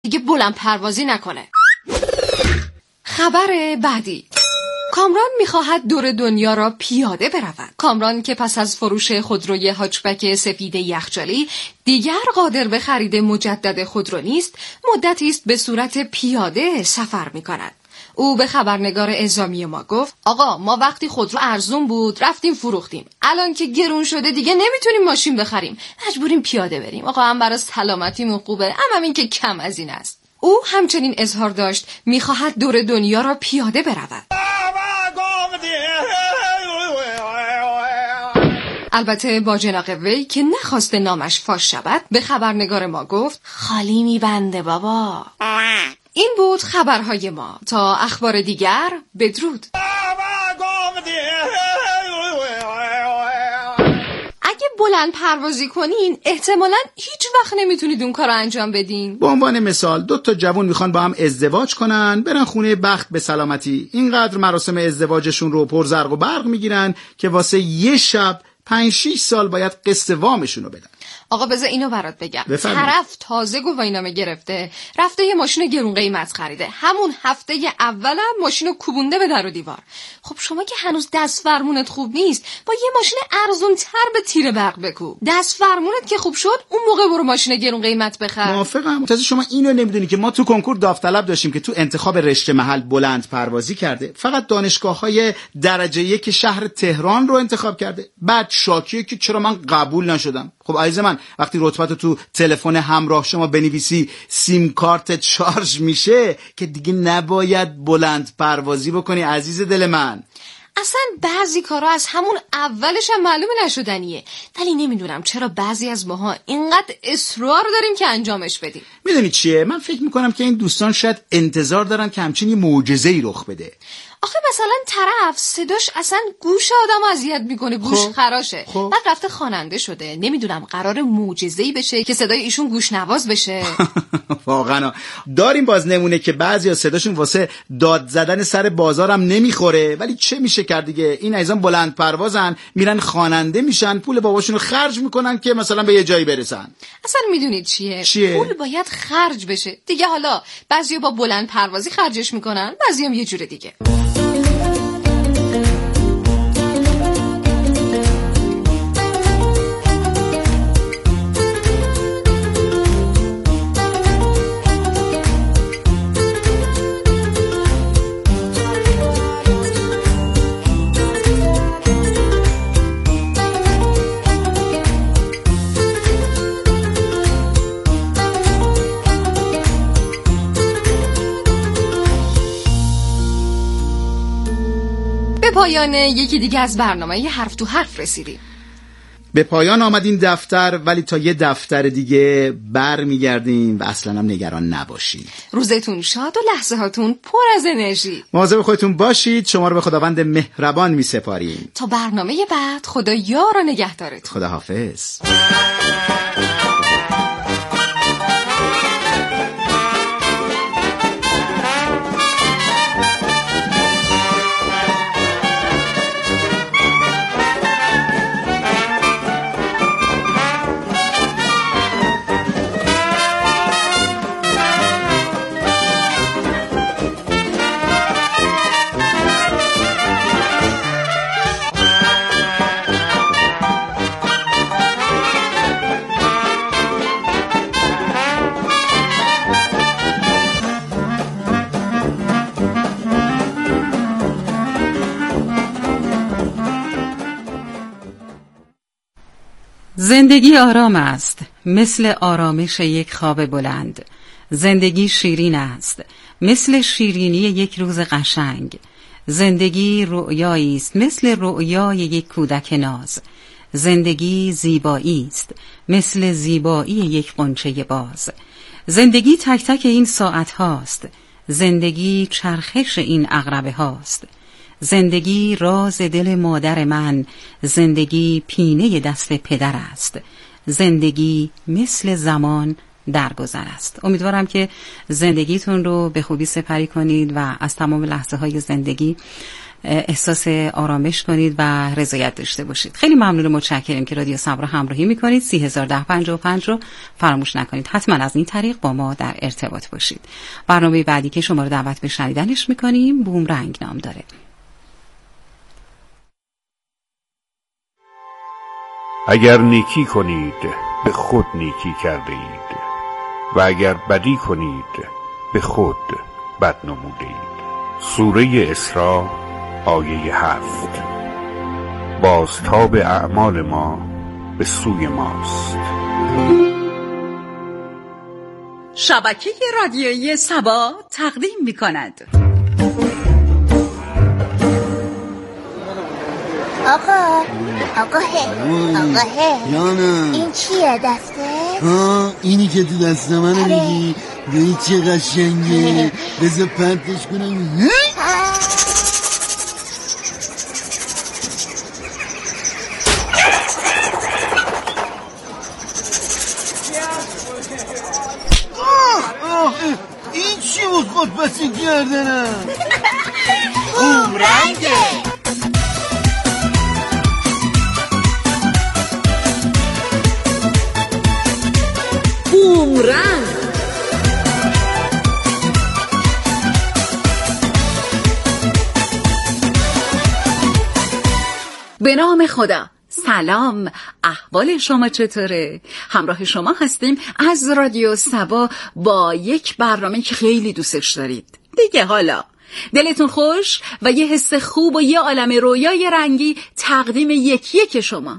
دیگه بلند پروازی نکنه. خبر بعدی: کامران می‌خواهد دور دنیا را پیاده برود. کامران که پس از فروش خودروی هاچبک سفید یخچالی دیگر قادر به خرید مجدد خودرو نیست، مدتی است به صورت پیاده سفر می‌کند. او به خبرنگار اعزامی ما گفت: آقا، ما وقتی خودرو ارزون بود رفتیم فروختیم، الان که گرون شده دیگه نمیتونیم ماشین بخریم، مجبوریم پیاده بریم. آقا، هم برای سلامتیمون خوبه، هم این که کم از این است. او همچنین اظهار داشت می‌خواهد دور دنیا را پیاده برود. البته با جناق وی که نخواسته نامش فاش شود به خبرنگار ما گفت: خالی میبنده بابا. این بود خبرهای ما. تا اخبار دیگر، بدرود. اگه بلند پروازی کنین احتمالاً هیچ وقت نمیتونید اون کار رو انجام بدین. به عنوان مثال 2 جوان میخوان با هم ازدواج کنن، برن خونه بخت به سلامتی. اینقدر مراسم ازدواجشون رو پر زرق و برق میگیرن که واسه یه شب 5-6 سال باید قسط وامشون رو بدن. آقا بذار اینو برات بگم. بفرمید. طرف تازه گواهینامه گرفته، رفته یه ماشین گرون قیمت خریده، همون هفته اولم ماشینو کوبونده به در و دیوار. خب شما که هنوز دست فرمونت خوب نیست، با یه ماشین ارزون تر به تیر برق بکوب. دست فرمونت که خوب شد، اون موقع برو ماشین گرون قیمت بخر. موافقم. تازه شما اینو نمیدونی که ما تو کنکور داوطلب داشتیم که تو انتخاب رشته محل بلند پروازی کرده، فقط دانشگاه‌های درجه 1 شهر تهران رو انتخاب کرده. بعد شاکیه که چرا من قبول نشدم. خب عزیز من، وقتی رتبه‌تو تو تلفن همراه شما بنویسی سیم کارت شارژ میشه که دیگه نباید بلند پروازی بکنی عزیز دل من. اصلا بعضی کارا از همون اولش هم معلوم نشدنیه، ولی نمیدونم چرا بعضی از ماها اینقدر اصرار داریم که انجامش بدیم. میدونی چیه؟ من فکر میکنم که این دوستان شاید انتظار دارن که همچین یه معجزه‌ای رخ بده. آخه مثلا طرف صداش اصلا گوش آدمو اذیت میکنه، گوش خراشه. بعد رفته خواننده شده، نمیدونم قرار معجزه‌ای بشه که صدای ایشون گوش نواز بشه. واقعا داریم باز نمونه که بعضیا صداشون واسه داد زدن سر بازارم نمیخوره، ولی چه میشه کرد دیگه. این عزیزان بلند پروازن، میرن خواننده میشن، پول باباشونو خرج میکنن که مثلا به یه جایی برسن. اصلا میدونید چیه؟ پول باید خرج بشه دیگه. حالا بعضیا با بلند پروازی خرجش میکنن، بعضیا هم یه جور دیگه. به پایان یکی دیگه از برنامه حرف تو حرف رسیدیم. به پایان آمد این دفتر، ولی تا یه دفتر دیگه بر میگردیم و اصلا هم نگران نباشید. روزتون شاد و لحظه هاتون پر از انرژی. مواظب خودتون باشید. شما رو به خداوند مهربان میسپاریم. تا برنامه بعد، خدا یار و نگهدارت. خداحافظ. زندگی آرام است، مثل آرامش یک خواب بلند. زندگی شیرین است، مثل شیرینی یک روز قشنگ. زندگی رؤیایی است، مثل رؤیای یک کودک ناز. زندگی زیبایی است، مثل زیبایی یک غنچه باز. زندگی تک تک این ساعت هاست، زندگی چرخش این عقربه هاست. زندگی راز دل مادر من، زندگی پینه دست پدر است. زندگی مثل زمان درگذر است. امیدوارم که زندگیتون رو به خوبی سپری کنید و از تمام لحظه های زندگی احساس آرامش کنید و رضایت داشته باشید. خیلی ممنون و متشکرم که رادیو صبا رو همراهی میکنید. 301055 رو فراموش نکنید. حتما از این طریق با ما در ارتباط باشید. برنامه بعدی که شما رو دعوت به شنیدنش میکنیم بومرنگ نام داره. اگر نیکی کنید به خود نیکی کرده اید و اگر بدی کنید به خود بد نموده اید. سوره اسراء آیه 7. بازتاب اعمال ما به سوی ماست. شبکه رادیویی صبا تقدیم می‌کند. آقا جانم، این چیه دسته؟ اینی که تو دست منو میگی؟ ببین چه قشنگه. بذار پرتش کنم. این چی بود خودپسی کردنم؟ بومرنگه. بومرنگ. به نام خدا. سلام، احوال شما چطوره؟ همراه شما هستیم از رادیو صبا با یک برنامه که خیلی دوستش دارید. دیگه حالا دلتون خوش و یه حس خوب و یه عالم رویای رنگی تقدیم یکی شما.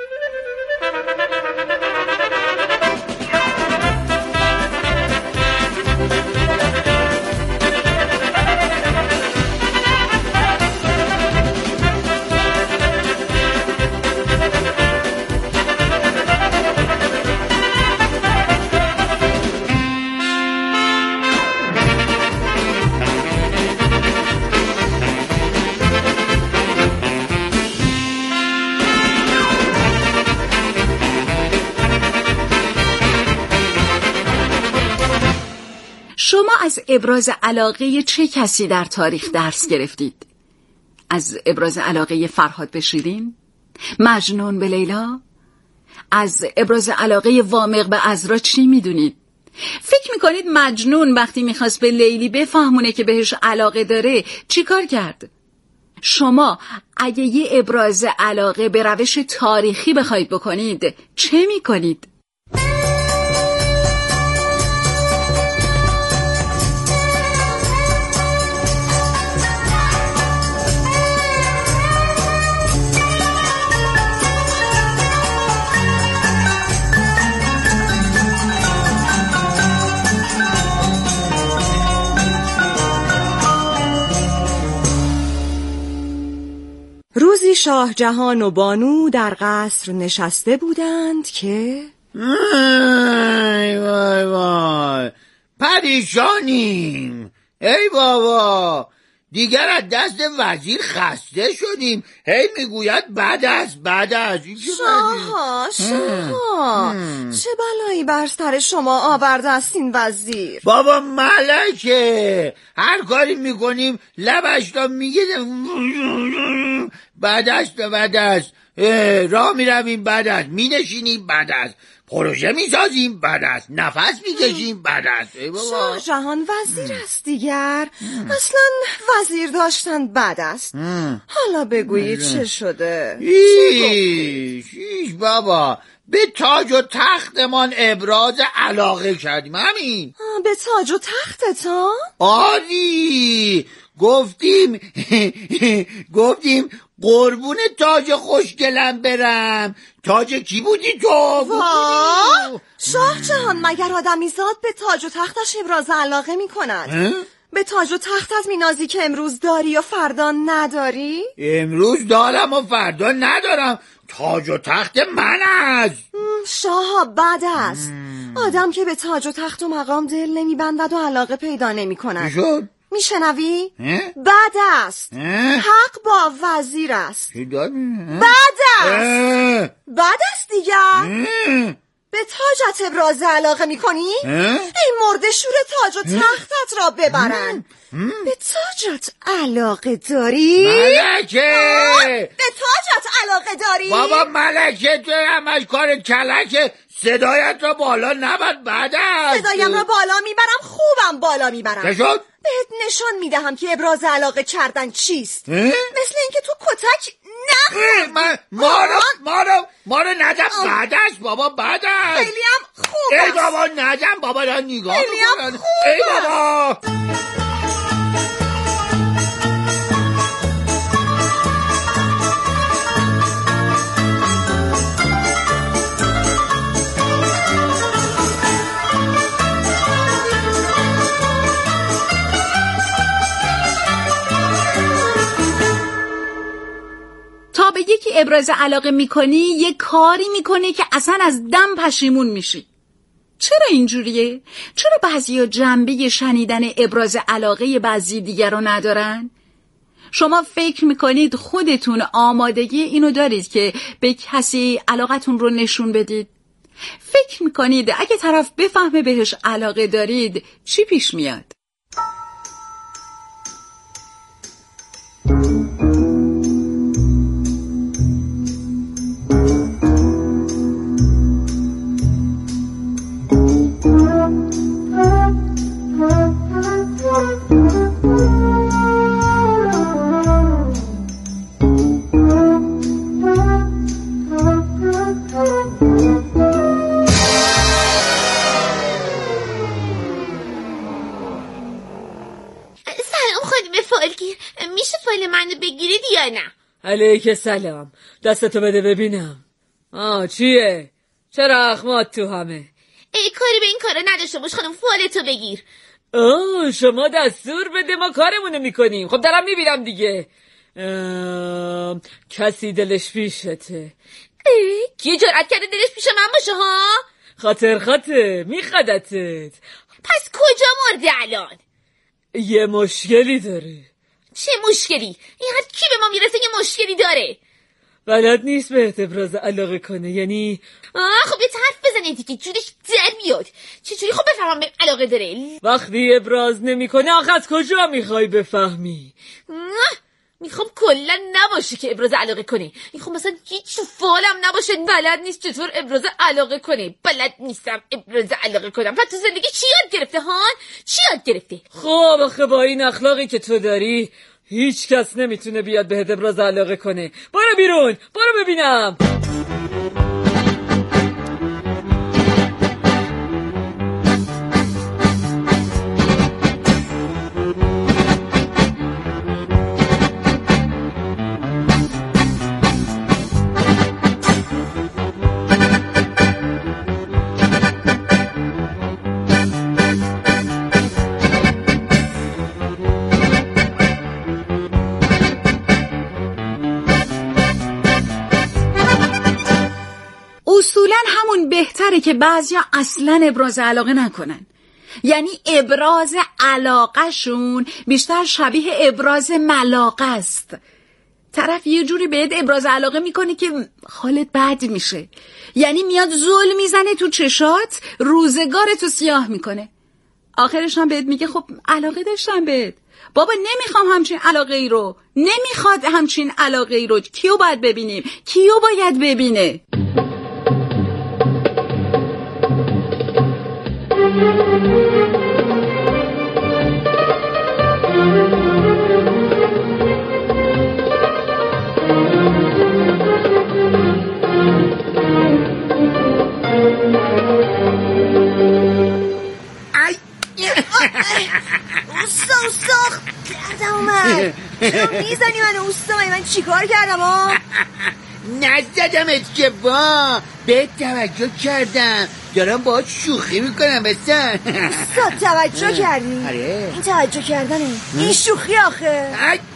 شما از ابراز علاقه چه کسی در تاریخ درس گرفتید؟ از ابراز علاقه فرهاد به شیرین؟ مجنون به لیلا؟ از ابراز علاقه وامق به عذرا چی میدونید؟ فکر میکنید مجنون وقتی میخواست به لیلی بفهمونه که بهش علاقه داره چی کار کرد؟ شما اگه یه ابراز علاقه به روش تاریخی بخواید بکنید چه میکنید؟ روزی شاه جهان و بانو در قصر نشسته بودند که وای وای پریشانیم. ای بابا، دیگر از دست وزیر خسته شدیم. هی میگوید بعد از شاه چه بلایی بر سر شما آورده است این وزیر؟ بابا ملکه، هر کاری میکنیم لبش را میگه بعد است راه میرویم بعد است، مینشینیم بعد است، پروژه میسازیم بعد است، نفس میکشیم بعد است. شاه جهان وزیر است دیگر. اصلا وزیر داشتن بعد است. حالا بگویید چه شده؟ هیچ بابا، به تاج و تختمان ابراز علاقه کردیم، همین. به تاج و تختتان؟ آری، گفتیم قربون تاج خوشگلم برم. تاج کی بودی تو؟ شاه جهان، مگر آدمی زاد به تاج و تختش ابراز علاقه می کند؟ به تاج و تختت می نازی که امروز داری و فردا نداری؟ امروز دارم و فردا ندارم. تاج و تخت من است. شاه بد است. آدم که به تاج و تخت و مقام دل نمی بندد و علاقه پیدا نمی کند. شد؟ میشنوی؟ بد است. حق با وزیر است. بد است. بد است دیگر. به تاجت ابراز علاقه میکنی؟ ای مرده شور تاج و تختت را ببرن. به تاجت علاقه داری؟ ملکه به تاجت علاقه داری؟ بابا ملکه تو همش کار کلکه. صدایت را بالا نبر بعدش. صدایم را بالا میبرم، خوبم بالا میبرم. چه شد؟ بهت نشان میدهم که ابراز علاقه کردن چیست. مثل اینکه تو کتک نخوردی. ما رو ندم بعدش بابا بعدش. خیلی هم خوب است. ای بابا ندم بابا را نگاه خیلی هم میکنن. خوب ای بابا تا به یکی ابراز علاقه میکنی یه کاری میکنی که اصلا از دم پشیمون میشی. چرا اینجوریه؟ چرا بعضیا جنبه شنیدن ابراز علاقه بعضی دیگر رو ندارن؟ شما فکر میکنید خودتون آمادگی اینو دارید که به کسی علاقتون رو نشون بدید؟ فکر میکنید اگه طرف بفهمه بهش علاقه دارید چی پیش میاد؟ میشه فایل منو بگیرید یا نه؟ علیک سلام. دستتو بده ببینم. چیه؟ چرا اخمات تو همه؟ ای کاری به این کارا نداشته باش خانم، فایلتو بگیر. شما دستور بده ما کارمونو میکنیم. خب دارم میبینم دیگه. کسی دلش پیشته. کی جرأت کرده دلش پیش من باشه ها؟ خاطر میخدتت. پس کجا مرده الان؟ یه مشکلی داره. چه مشکلی؟ اینقدر کی به ما میرسه یه مشکلی داره؟ بلد نیست بهت ابراز علاقه کنه، یعنی خب یه حرف بزنه دیگه جورش در بیاد. چجوری خب بفهمم به علاقه داره؟ وقتی ابراز نمیکنه آخه از کجا میخوای بفهمی؟ میخوام کلا نباشه که ابراز علاقه کنه. میخوام مثلا هیچ فالم نباشه، بلد نیست چطور ابراز علاقه کنه. بلد نیستم ابراز علاقه کنم. بعد تو زندگی چی یاد گرفته هان؟ چی یاد گرفته؟ خب آخه با این اخلاقی که تو داری هیچ کس نمیتونه بیاد بهت ابراز علاقه کنه. برو بیرون، برو ببینم. اصولاً همون بهتره که بعضیا اصلاً ابراز علاقه نکنن. یعنی ابراز علاقه شون بیشتر شبیه ابراز ملاقه است. طرف یه جوری بهت ابراز علاقه میکنه که حالت بد میشه. یعنی میاد زل میزنه تو چشات، روزگارتو سیاه میکنه. آخرش هم بهت میگه خب علاقه داشتم بهت. بابا نمیخوام همچین علاقه ای رو. نمیخواد همچین علاقه ای رو. کیو باید ببینیم؟ کیو باید ببینه؟ اوستا کردم اومد. چرا میزنی من اوستا؟ من چیکار کردم ها؟ نزدمت که با به توجه کردم، دارم باهات شوخی میکنم بسن. اوستا توجه کردی؟ آره. این توجه کردنه، این شوخی آخه.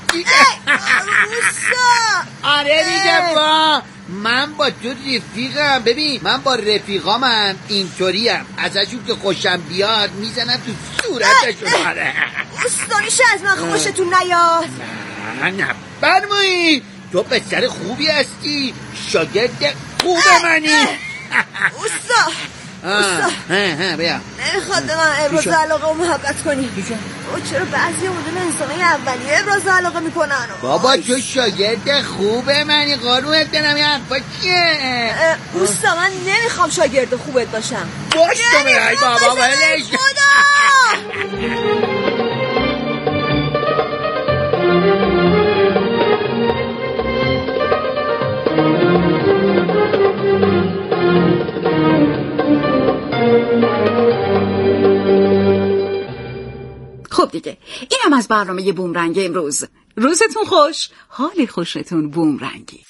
اوستا آره دیگه با من با تو رفیقم. ببین من با رفیقامم اینطوریم، ازشون که خوشم بیاد میزنم تو صورتشون. آره اوستا میشه از من خوشتون نیاد؟ نه فرمایید، تو پسر خوبی هستی، شاگرد خوب منی. اوستا بیا. نمیخواد به من ابراز علاقه و محبت کنی. چرا بعضی مدل انسانای اولیه ابراز علاقه میکنن؟ بابا تو شاگرد خوبه منی، قانونت دارم یه حرفا چیه؟ اوستا من نمیخوام شاگرد خوبت باشم. باش تو برای بابا ولش خب دیگه اینم از برنامه بومرنگ امروز. روزتون خوش، حال خوشتون بومرنگی.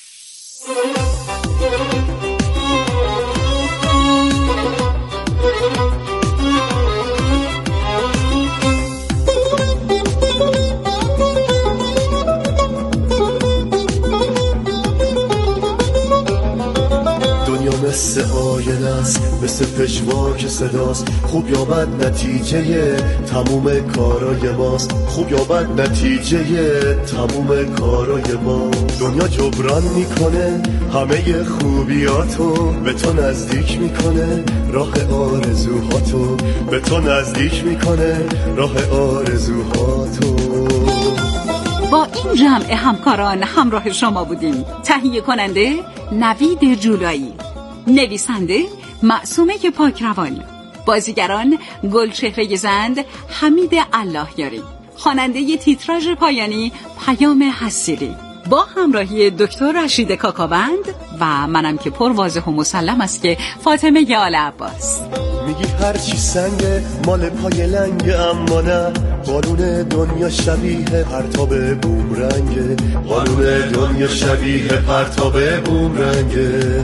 مثل آینه است، مثل پژواک صداست، خوب یا بد نتیجه تموم کارای ماست، خوب یا بد نتیجه تموم کارای ما. دنیا جبران میکنه همه خوبیاتو، به تو نزدیک میکنه راه آرزوهاتو، به تو نزدیک میکنه راه آرزوهاتو. با این جمع همکاران همراه شما بودیم. تهیه کننده نوید جولایی، نویسنده معصومه پاکروانی، بازیگران گلچهره زند حمید اللهیاری، خواننده تیتراژ پایانی پیام حسیری، با همراهی دکتر رشید کاکاوند و منم که پر واضح و مسلم است که فاطمه آل عباس. میگی هرچی سنگه مال پای لنگ، اما نه، قانون دنیا شبیه پرتاب بومرنگه، قانون دنیا شبیه پرتاب بومرنگه.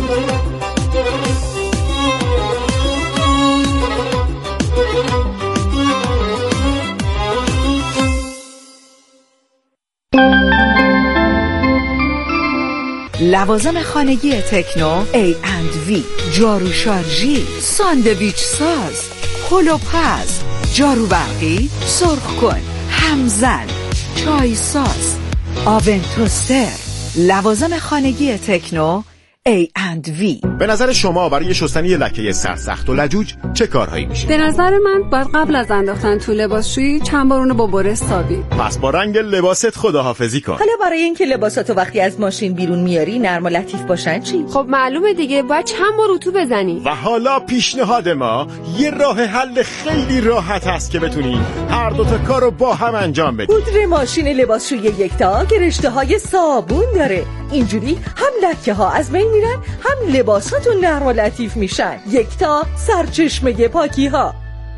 لوازم خانگی تکنو A&V، جارو شارژی، ساندویچ ساز، کلوپز، جارو برقی، سرخ کن، همزن، چای ساز، آون توستر. لوازم خانگی تکنو A&V. به نظر شما برای شستن یه لکه سرسخت و لجوج چه کارهایی میشه؟ به نظر من باید قبل از انداختن تو لباسشویی چند بار اونو با برس سابی. پس با رنگ لباست خداحافظی کن. حالا برای اینکه لباساتو وقتی از ماشین بیرون میاری نرم و لطیف باشن چی؟ خب معلومه دیگه، باید چند بار اتو بزنی. و حالا پیشنهاد ما یه راه حل خیلی راحت است که بتونی هر دوتا کارو با هم انجام بدی. پودر ماشین لباسشویی یکتا که رشته‌های صابون داره، اینجوری هم لکه ها از بین میرن هم لباساتون نرم و لطیف میشن. یکتا، سرچشمه پاکی ها.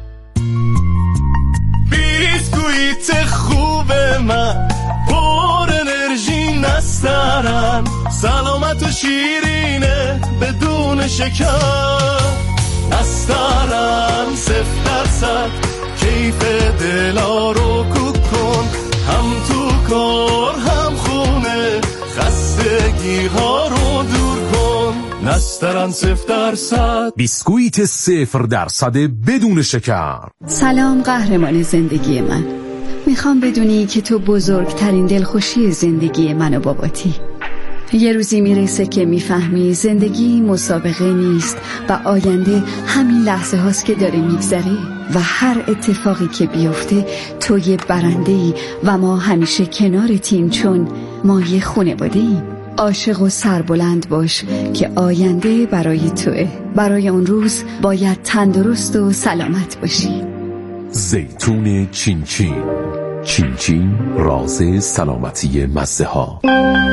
بیسکویت خوب من پر انرژی نسترن، سلامت و شیرینه بدون شکر، نسترن 0% کیف دلا رو کن، هم تو کار هم خونه خستگی ها رو دور کن، نسترن 0%. بیسکویت 0% بدون شکر. سلام قهرمان زندگی من، میخوام بدونی که تو بزرگترین دلخوشی زندگی من و باباتی. یه روزی میرسه که میفهمی زندگی مسابقه نیست و آینده همین لحظه هاست که داره میگذره و هر اتفاقی که بیفته تو یه برنده‌ای و ما همیشه کنارتیم، چون ما یه خانواده‌ایم. عاشق و سربلند باش که آینده برای توئه. برای اون روز باید تندرست و سلامت باشی. زیتون چین چین، چین چین راز سلامتی مزه ها.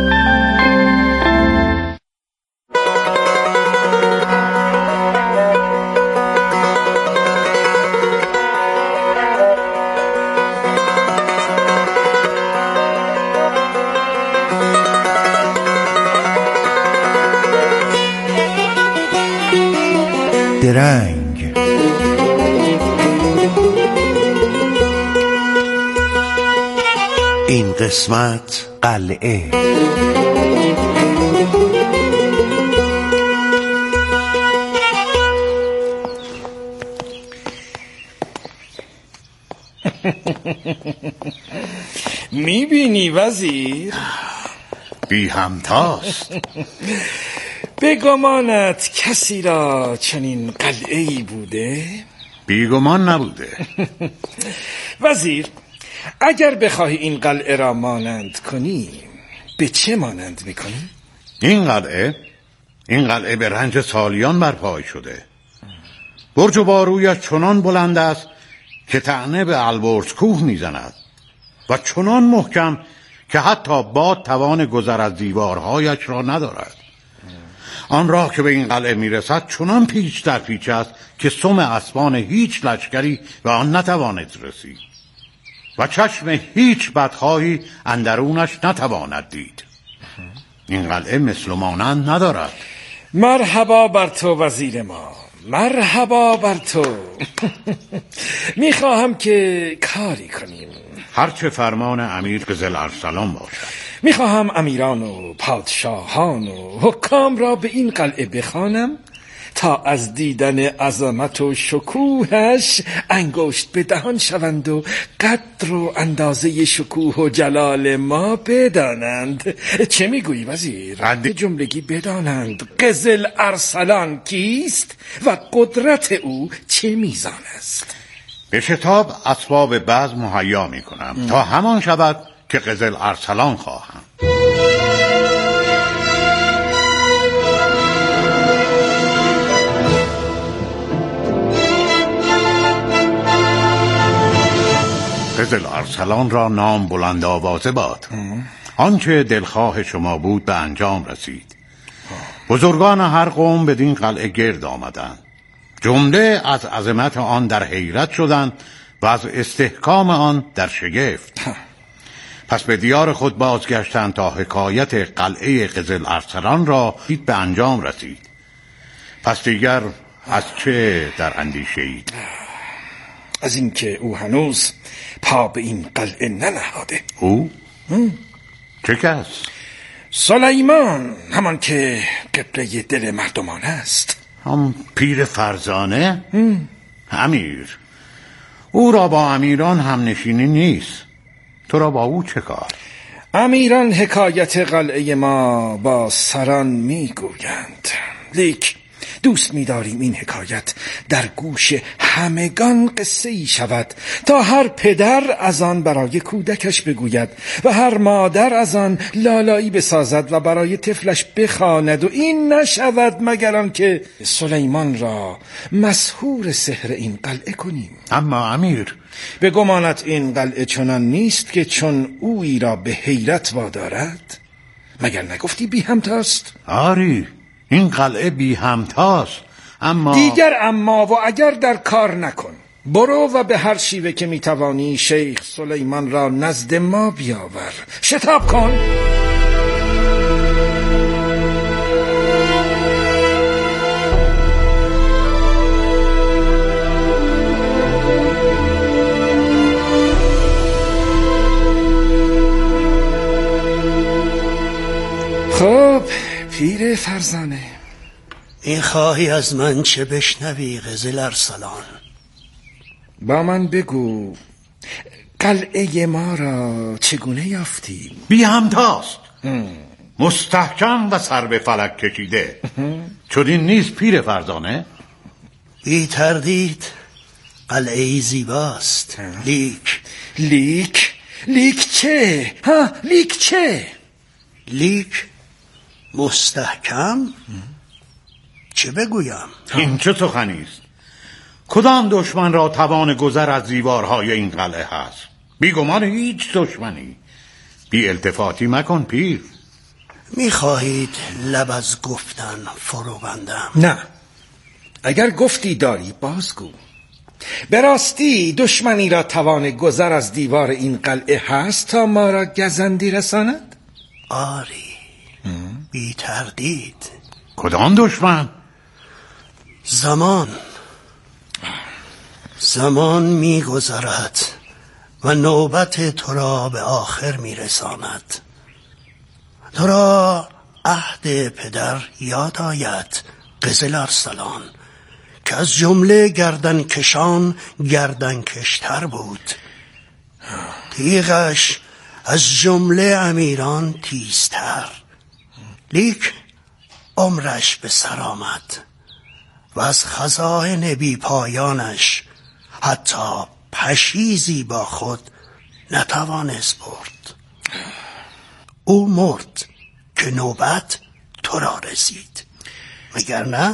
درنگ این قسمت قلعه. میبینی وزیر؟ بی همتاست. به گمانت کسی را چنین قلعه‌ای بوده؟ بیگمان نبوده. وزیر، اگر بخواهی این قلعه را مانند کنی به چه مانند میکنی؟ این قلعه به رنج سالیان برپای شده. برج و بارویش چنان بلند است که طعنه به البرز کوه میزند و چنان محکم که حتی باد توان گذر از دیوارهایش را ندارد. آن راه که به این قلعه میرسد چنان پیچ در پیچ است که سم اسبان هیچ لشکری به آن نتواند رسید و چشم هیچ بدخواهی اندرونش نتواند دید. این قلعه مثل مانند ندارد. مرحبا بر تو وزیر ما، مرحبا بر تو. میخواهم که کاری کنیم. هرچه فرمان امیر قزل ارسلان باشد. میخواهم امیران و پادشاهان و حکام را به این قلعه بخوانم تا از دیدن عظمت و شکوهش انگشت به دهان شوند و قدر و اندازه شکوه و جلال ما بدانند. چه میگویی وزیر؟ جملگی بدانند قزل ارسلان کیست و قدرت او چه میزان است. به شتاب اسباب بزم مهیا میکنم تا همان شود که قزل ارسلان خواهم. قزل ارسلان را نام بلند آوازه باد. آنچه دلخواه شما بود به انجام رسید. بزرگان هر قوم بدین قلعه گرد آمدند. جمله از عظمت آن در حیرت شدند و از استحکام آن در شگفت. پس به دیار خود بازگشتند تا حکایت قلعه قزل ارسلان را به انجام رسید. پس دیگر از چه در اندیشه اید؟ از اینکه او هنوز پا به این قلعه ننهاده. او؟ چه کس؟ سلیمان، همان که قبله دل مردمان است. هم پیر فرزانه؟ امیر، او را با امیران هم نشینی نیست. تو را با او چه کار؟ امیران حکایت قلعه ما با سران میگویند، لیک دوست می‌داریم این حکایت در گوش همگان قصه ای شود تا هر پدر از آن برای کودکش بگوید و هر مادر از آن لالایی بسازد و برای طفلش بخواند و این نشود مگر آنکه سلیمان را مسحور سحر این قلعه کنیم. اما امیر، به گمانت این قلعه چنان نیست که چون اویی را به حیرت وادارد؟ مگر نگفتی بی همتاست؟ آری، این قلعه بی همتاست، اما دیگر اما و اگر در کار نکن. برو و به هر شیوه که میتوانی شیخ سلیمان را نزد ما بیاور. شتاب کن. خب پیر فرزانه، این خواهی از من چه بشنوی قزل ارسلان؟ با من بگو قلعه ما را چگونه یافتی؟ بی همتاست، مستحکم و سر به فلک کشیده. چون نیست پیر فرزانه؟ بی تردید قلعه زیباست. لیک چه؟ ها، لیک چه؟ لیک مستحکم؟ چه بگویم؟ این چه سخنی است؟ کدام دشمن را توان گذر از دیوارهای این قلعه هست؟ بیگمان هیچ دشمنی. بی التفاتی مکن پیر. میخواهید لب از گفتن فرو بندم؟ نه، اگر گفتی داری بازگو. به راستی دشمنی را توان گذر از دیوار این قلعه هست تا ما را گزندی رساند؟ آری، بی تردید. کدام دشمن؟ زمان میگذرد و نوبت تو را به آخر میرساند. تو را عهد پدر یاد آید قزل ارسلان که از جمله گردن کشان گردن کشتر بود. تیغش از جمله امیران تیزتر. لیک عمرش به سر آمد و از خزائن بی پایانش حتی پشیزی با خود نتوانست برد. او مرد که نوبت تو را رسید، مگر نه؟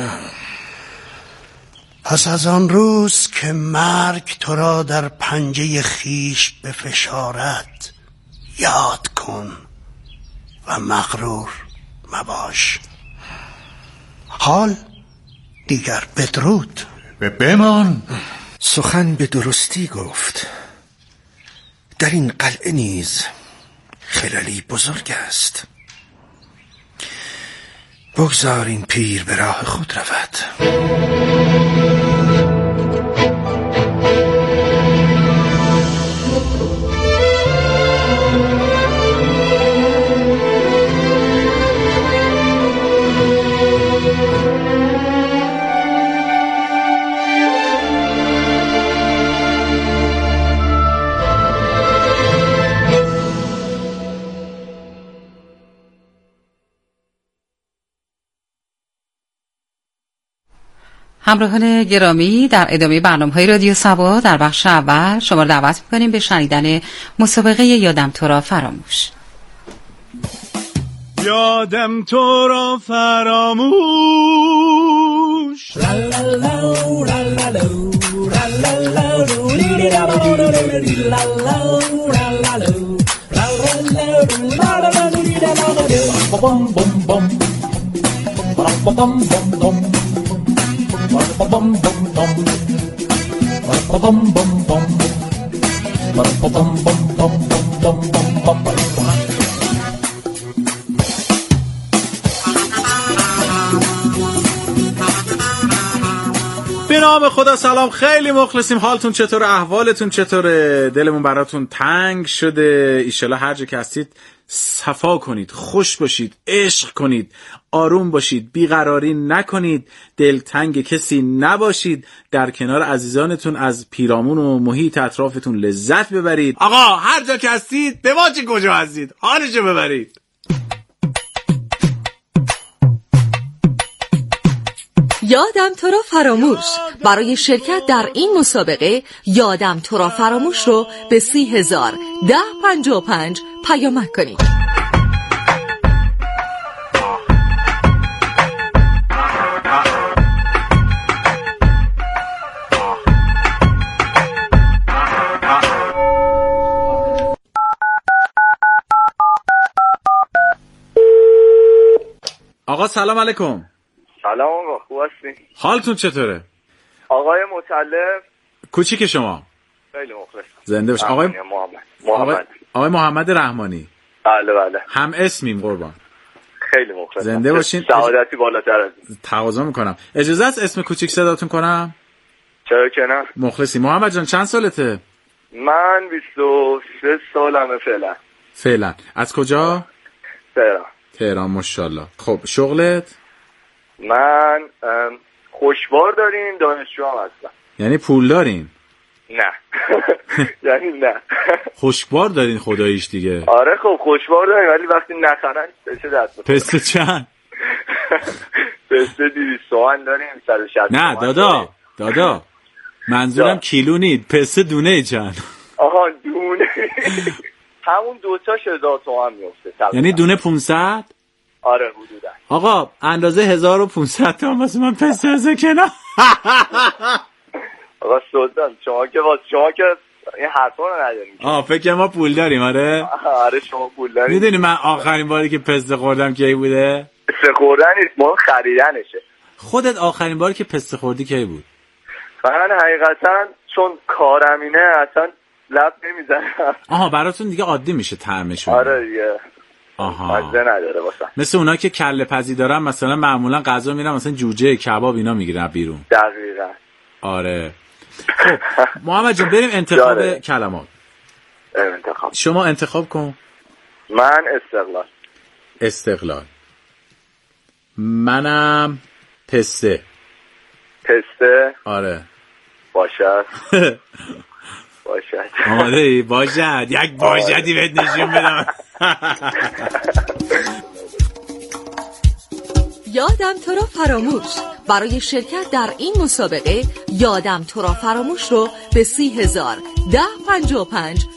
پس از آن روز که مرگ تو را در پنجه خیش بفشارد یاد کن و مغرور مباش. حال دیگر بدرود. بمان. سخن به درستی گفت. در این قلعه نیز خلالی بزرگ است. بگذار این پیر به راه خود رود. همراهان گرامی، در ادامه برنامه‌های رادیو صبا در بخش اول شما را دعوت می‌کنیم به شنیدن مسابقه یادم تو را فراموش. یادم تو را فراموش به نام خدا. سلام، خیلی مخلصیم. حالتون چطوره؟ احوالتون چطوره؟ دلمون براتون تنگ شده. ایشالا هر جا که هستید صفا کنید، خوش باشید، عشق کنید، آروم باشید، بیقراری نکنید، دلتنگ کسی نباشید، در کنار عزیزانتون از پیرامون و محیط اطرافتون لذت ببرید. آقا هر جا که هستید به ما چه کجا هستید حالشو ببرید. یادم تو را فراموش. برای شرکت در این مسابقه یادم تو را فراموش رو به 30,1055 پیامک کنید. آقا سلام علیکم. سلام آقا، خوب هستی؟ حالتون چطوره؟ آقای مطلب. کوچیک شما؟ خیلی مخلص. زنده باش. آقای محمد رحمانی. بله بله. هم اسمیم قربان. خیلی مخلص. زنده باشین. سعادتی بالاتر از تقاضا میکنم. اجازه است اسم کوچیک صداتون کنم؟ چرا که نه. مخلصی. محمد جان چند سالته؟ من 23 سالمه فعلا. از کجا؟ تهران. ماشاءالله. خب شغلت؟ من خوشبار داریم، دانشجو هم هستم. یعنی پول دارین؟ نه. یعنی نه. خوشبار دارین خداییش دیگه. آره خب خوشبار داریم ولی وقتی نخرن چه دست بکنم. پسته چند؟ پسته 200 تومن داریم، 160. نه دادا منظورم کیلو نید، پسته دونه چند؟ آها دونه. همون دوتاش 1000 تومن میفته. یعنی دونه 500؟ آره حدودا. آقا اندازه 1500 تومن واسه من پسته از کنار. آقا سلطان شما که این حرفا رو نداریم. فکر ما پول داریم. آره شما پول داریم. میدونی من آخرین باری که پسته خوردم کی بوده؟ پسته خوردن نیست، ما خریدنشه. خودت آخرین باری که پسته خوردی کی بود؟ من حقیقتا چون کارم اینه اصلا لب نمیزنم. براتون دیگه عادی میشه طعمش. آره دیگه. مزه نداره واسه. مثل اونا که کله پزی دارن مثلا معمولا غذا میرن مثلا جوجه کباب اینا میگیرن بیرون. دقیقاً. آره. خب محمد جان بریم انتخاب کلمات. شما انتخاب کن. من استقلال. منم پسته. آره. باشد. آره باشد. یک باشدی بهت نشون بدم. یادم تو را فراموش. برای شرکت در این مسابقه یادم تو را فراموش رو به 30,000 1055